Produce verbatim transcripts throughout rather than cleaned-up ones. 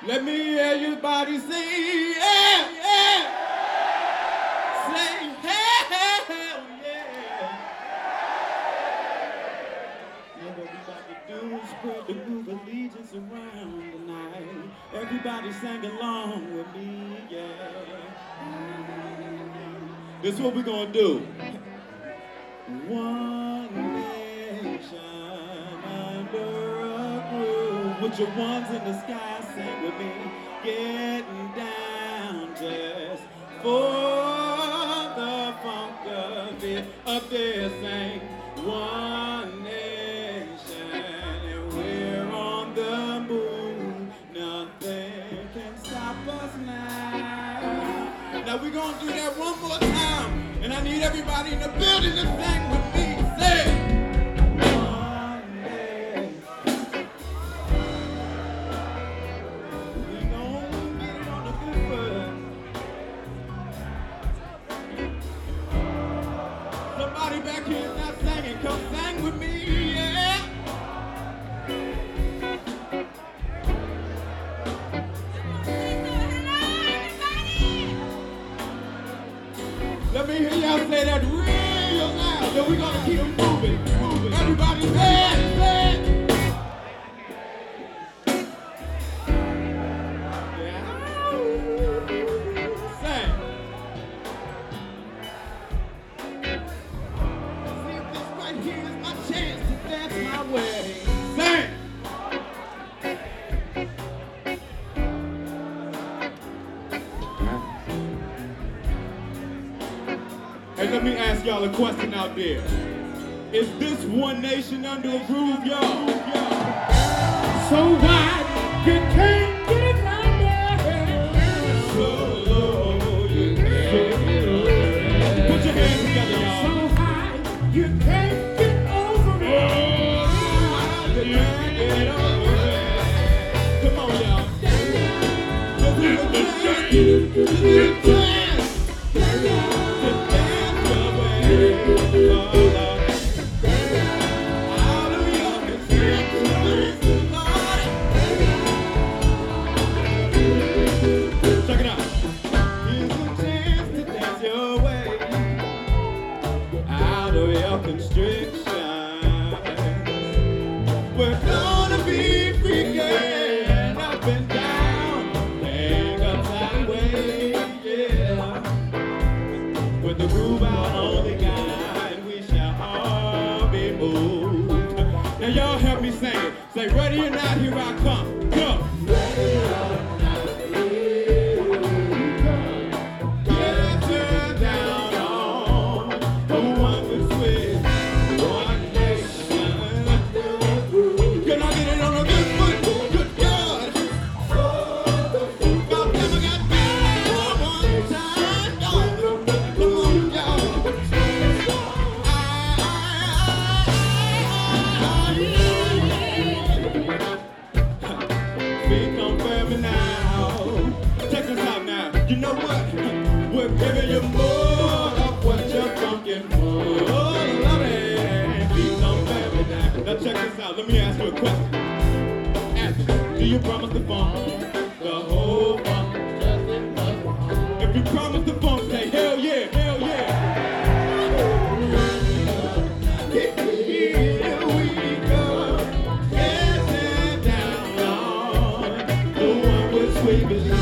Let me hear your body say, yeah, yeah. Say, hell, yeah. Now what we about to do is spread the groove allegiance around tonight. Everybody sang along with me, yeah. This is what we're gonna do. One nation under a groove. With your ones in the sky, sing with me. Getting down just for the funk of it. Up there, sing. One nation, and we're on the move. Nothing can stop us now. Now we're gonna do that one more time. And I need everybody in the building to sing with me. Say one day. We gon' get it on the good foot. Somebody back here is not singing. Come sing with me, yeah. Let me hear y'all say that real loud. Then we're gonna keep it moving, moving. Everybody say it, say it. Yeah. Sing. See if this right here is my chance to dance my way. Sing. Hey, let me ask y'all a question out there. Is this one nation under a groove, y'all? So why you can't get it from there? So low you can't get over it. Put your hands together, y'all. So high you can't get over it. Oh, you can't get over it. Come on, y'all. Let's do it. Say, ready or not, here I come. Go. Ready or not, here we come. Get her down on the one with switch. One nation. Can I get it on a good foot? Good God. About time I got back one time. Come on, y'all. You know what? We're giving you more of what you're funkin' for. Oh, love it. Please don't baby now. Now check this out. Let me ask you a question. Ask me, do you promise the funk? The whole funk? If you promise the funk, say hell yeah, hell yeah. Here we go. Getting down on the one with sweet belief.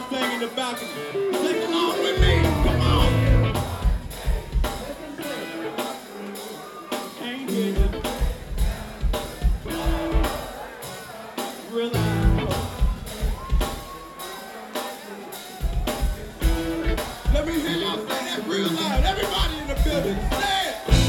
thing in the balcony. Sing along with me. Come on. Can't hear you. Real loud. Let me hear y'all say that real loud. Everybody in the building, say it.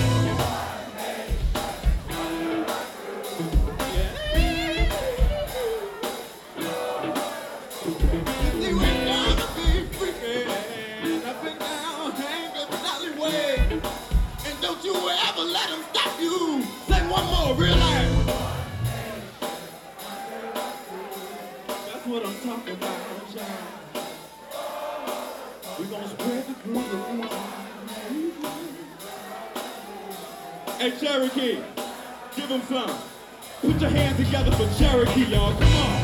Don't you ever let them stop you. Sing one more, real life. That's what I'm talking about, y'all. We're gonna spread the groove. Hey, Cherokee, give them some. Put your hands together for Cherokee, y'all. Come on.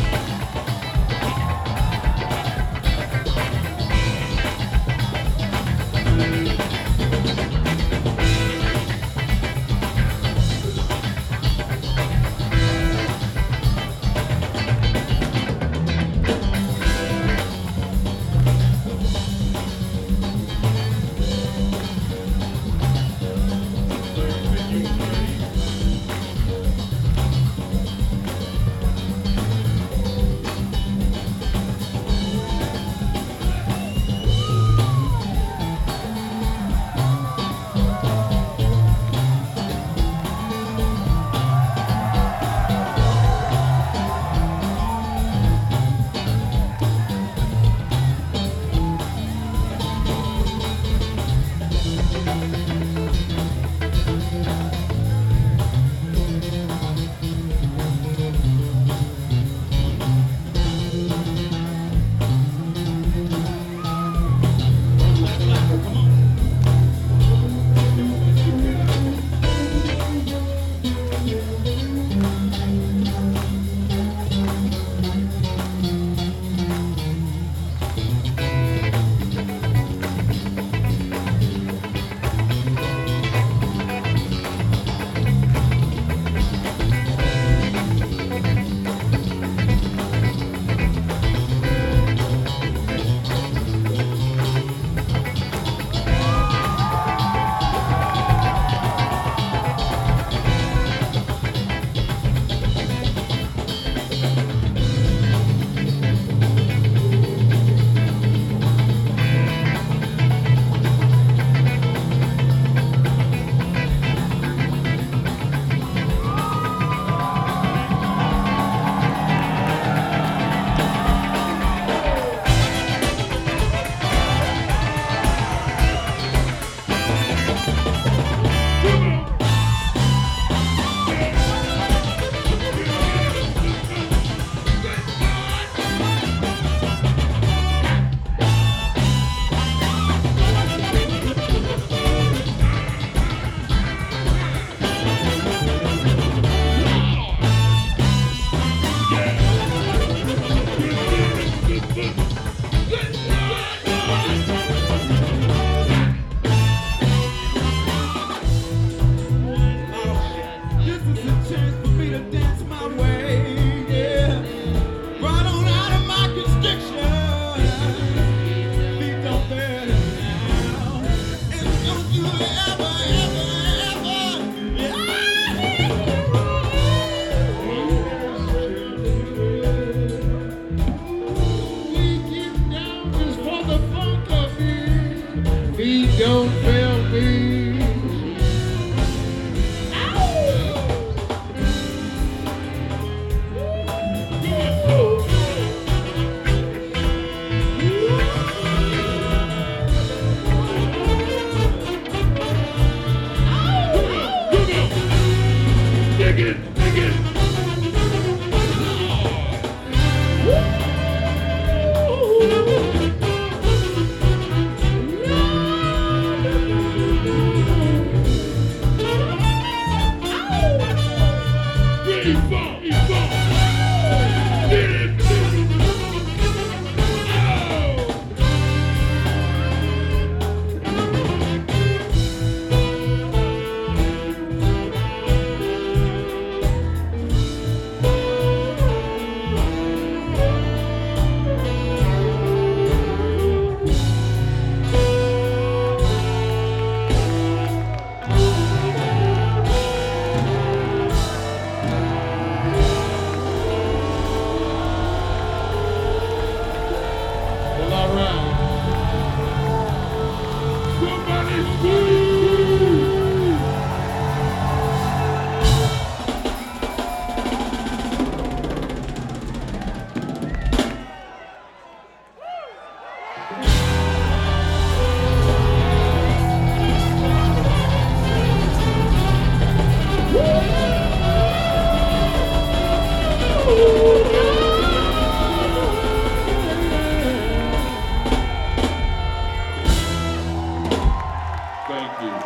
Thank you.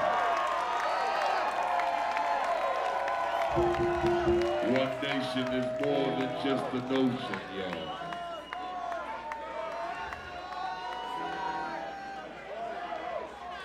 One nation is more than just a notion, y'all.